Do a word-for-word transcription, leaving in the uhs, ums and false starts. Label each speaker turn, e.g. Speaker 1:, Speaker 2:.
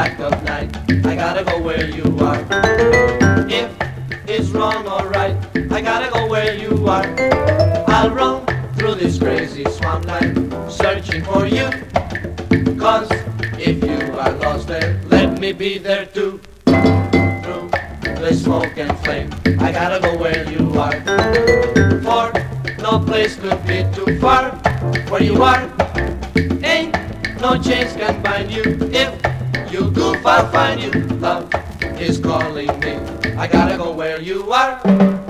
Speaker 1: black of night. I gotta go where you are. If it's wrong or right, I gotta go where you are. I'll run through this crazy swampland, searching for you. Cause if you are lost there, let me be there too. Through the smoke and flame, I gotta go where you are. For no place could be too far. Where you are, ain't no chains can bind you. If you goof, I'll find you. Love is calling me. I gotta go where you are.